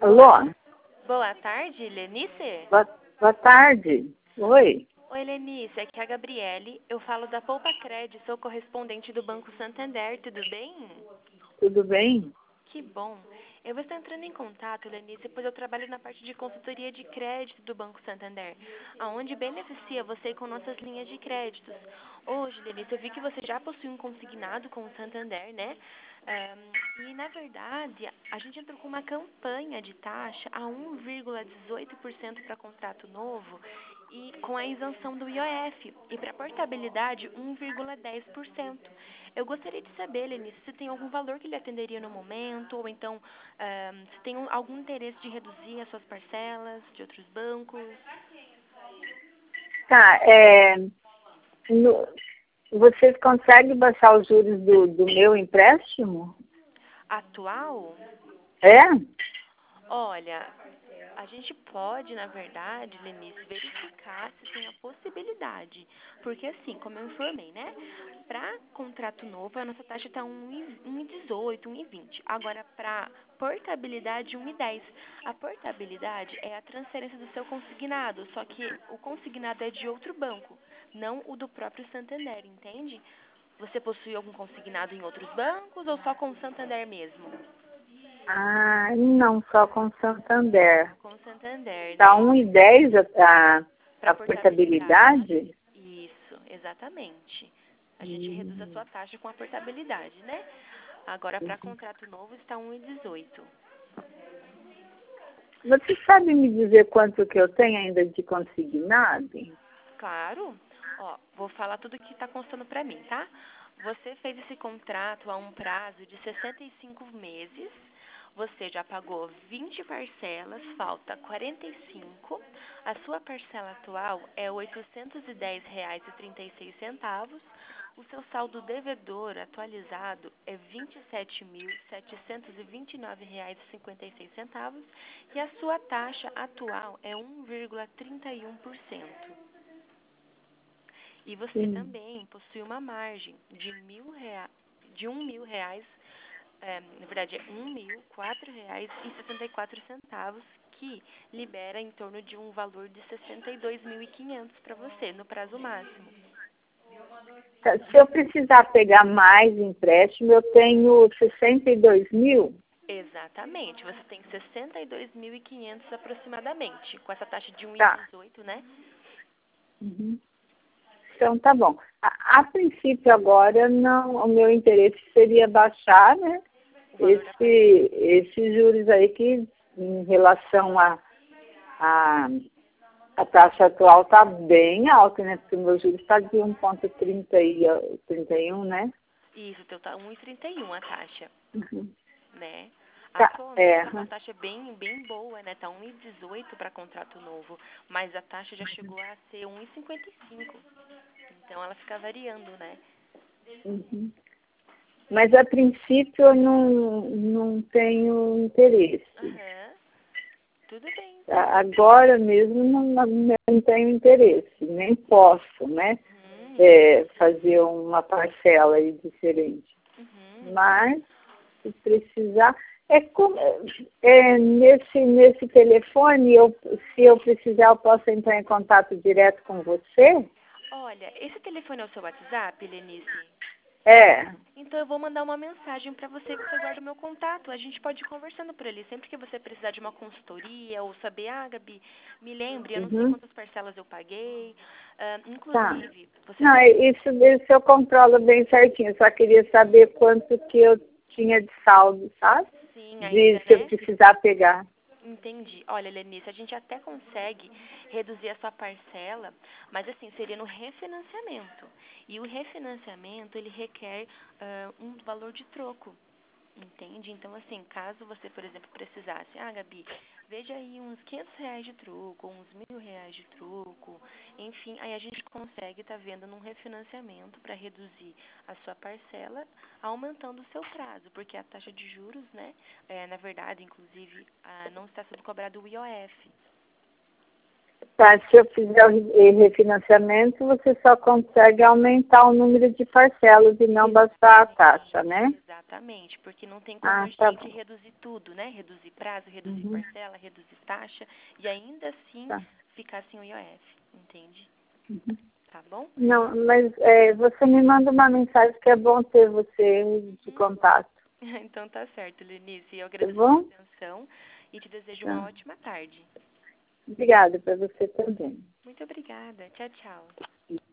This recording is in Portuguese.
Alô? Boa tarde, Lenice. Boa tarde. Oi, Oi, Lenice, aqui é a Gabriele. Eu falo da Poupa Cred, sou correspondente do Banco Santander, tudo bem? tudo bem? Que bom. Eu vou estar entrando em contato, Lenice, pois eu trabalho na parte de consultoria de crédito do Banco Santander, aonde beneficia você com nossas linhas de créditos. Hoje, Lenice, eu vi que você já possui um consignado com o Santander, né? E, na verdade, a gente entrou com uma campanha de taxa a 1,18% para contrato novo e com a isenção do IOF. E para portabilidade, 1,10%. Eu gostaria de saber, Lenice, se tem algum valor que lhe atenderia no momento, ou então se tem algum interesse de reduzir as suas parcelas de outros bancos. Tá, vocês conseguem baixar os juros do meu empréstimo? Atual? É? Olha, a gente pode, na verdade, Lenice, verificar se tem a possibilidade. Porque assim, como eu informei, né? Para contrato novo, a nossa taxa está 1,18, 1,20. Agora, para portabilidade, 1,10. A portabilidade é a transferência do seu consignado, só que o consignado é de outro banco, não o do próprio Santander, entende? Você possui algum consignado em outros bancos ou só com o Santander mesmo? Ah, não, só com Santander. Com o Santander, Tá né? 1,10 Para a portabilidade. portabilidade? Isso, exatamente. A gente reduz a Hum. sua taxa com a portabilidade, né? Agora, para contrato novo, está 1,18. Você sabe me dizer quanto que eu tenho ainda de consignado? Claro. Ó, vou falar tudo que está constando para mim, tá? Você fez esse contrato a um prazo de 65 meses. Você já pagou 20 parcelas, falta 45. A sua parcela atual é R$ 810,36. O seu saldo devedor atualizado é R$ 27.729,56 e a sua taxa atual é 1,31%. E você Sim. também possui uma margem de R$ 1.000, na verdade é R$ 1.004,74, que libera em torno de um valor de 62.500 para você, no prazo máximo. Tá, se eu precisar pegar mais empréstimo, eu tenho 62 mil? Exatamente, você tem 62.500 aproximadamente, com essa taxa de Tá. 1,18, né? Uhum. Então, tá bom. A princípio, agora, não, o meu interesse seria baixar, né, O valor da parcela. esses juros aí que, em relação a, a taxa atual, está bem alta, né, porque o meu juros está de 1,31, né? Isso, o teu tá 1,31 a taxa, Uhum. né? Tá, Atualmente tá uma aham. taxa bem boa, né? Tá 1,18 para contrato novo, mas a taxa já chegou a ser 1,55. Então ela fica variando, né? Uhum. Mas, a princípio, eu não tenho interesse. Aham. Tudo bem, então. Agora mesmo não tenho interesse, nem posso, né, Entendi. fazer uma parcela aí diferente. Entendi. Mas, se precisar, nesse telefone, se eu precisar, eu posso entrar em contato direto com você? Olha, esse telefone é o seu WhatsApp, Lenice? É. Então eu vou mandar uma mensagem para você e você guarda o meu contato. A gente pode ir conversando por ali. Sempre que você precisar de uma consultoria ou saber, Gabi, me lembre, eu não sei Uhum. quantas parcelas eu paguei. Tá. Inclusive, você Não, pode. isso eu controlo bem certinho. Eu só queria saber quanto que eu tinha de saldo, sabe? Sim, De ainda, se eu né? precisar pegar. Entendi. Olha, Lenice, a gente até consegue reduzir a sua parcela, mas assim, seria no refinanciamento. E o refinanciamento, ele requer um valor de troco. Entende? Então, assim, caso você, por exemplo, precisasse, Gabi, veja aí uns R$ 500 de truco, uns R$ 1.000 de truco, enfim, aí a gente consegue estar vendo num refinanciamento para reduzir a sua parcela, aumentando o seu prazo, porque a taxa de juros, né, na verdade, inclusive, não está sendo cobrado o IOF. Tá, se eu fizer o refinanciamento, você só consegue aumentar o número de parcelas e não bastar a taxa, né? Exatamente, porque não tem como a Tá gente bom. reduzir tudo, né? Reduzir prazo, reduzir Uhum, parcela, reduzir taxa e ainda assim tá. ficar sem o IOF, entende? Uhum. Tá bom? Não, mas você me manda uma mensagem que é bom ter você de contato, Então tá certo, Lenice. Eu tá agradeço a sua bom? atenção e te desejo uma Tá. ótima tarde. Obrigada para você também. Muito obrigada. Tchau, tchau.